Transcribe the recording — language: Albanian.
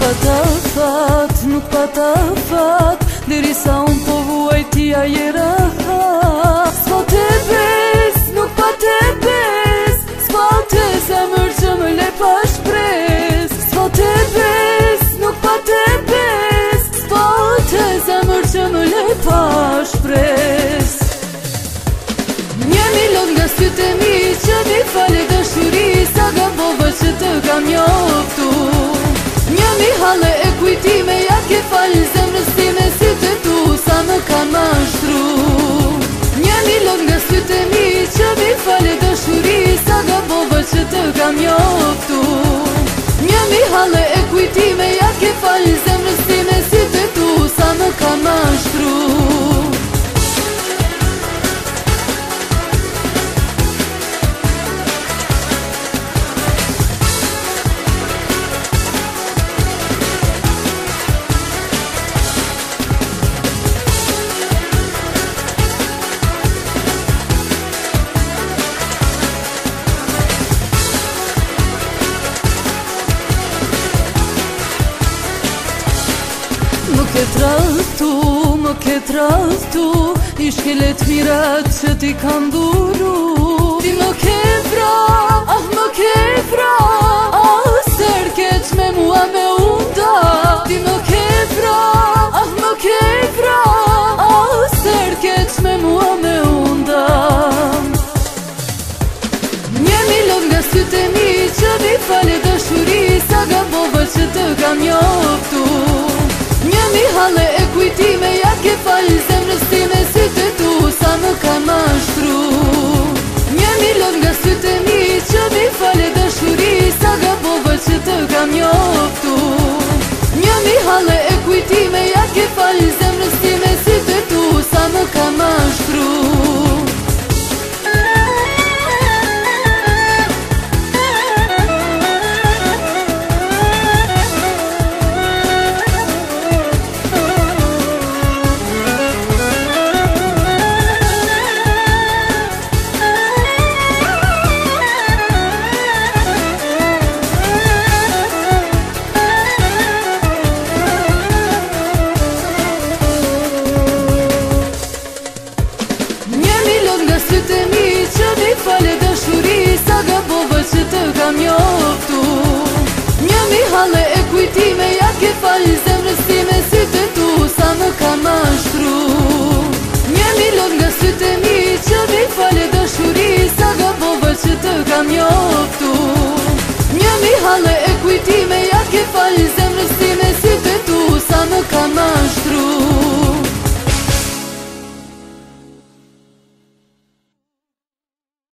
pata fat, nuk pata fat, derisa unë po vuaj tia je rahat. S'po te bes, nuk pa te bes, s'po te zemër që më le pa shpres. S'po te bes, nuk pa te bes, s'po te zemër që më le pa shpres. 1.000.000 nga sytë e mi që mi fale dashuri, sa gabova që të kam njoftu. 1.000 hale e kujtime, ja ke falë zemrës time, si të tu sa më kanë mashtru. 1.000.000 nga sytë e mi që mi fale dashuri, sa gabova që të kam njoftu. 1.000 hale e kujtime, ja ke falë zemrës time, si të tu sa më kanë mashtru. Më ke trahtu, i shkelet mirat që ti kam dhuru. Ti më ke vra, më ke vra, ser keq me mua me unda. Ti më ke vra, më ke vra, ser keq me mua me unda. 1.000.000 nga sytë e mi që mi fale dashuri, sa gabova që të kam njoftu. 1.000 hale e kujtime, ja ke falë zemrës time, si të tu sa më kanë mashtru. 1.000.000 nga sytë e mi që mi fale dashuri, sa gabova që të kam njoftu. 1.000 hale e kujtime, ja ke falë zemrës time, si të tu sa më kanë mashtru. Nga sytë e mi që mi fale dashuri, sa gabova që të kam njoftu. 1.000 hale e kujtime, ja ke falë zemrës time, si të tu sa më kanë mashtru. 1.000 nga sytë e mi që mi fale dashuri, sa gabova që të kam njoftu. 1.000 hale e kujtime,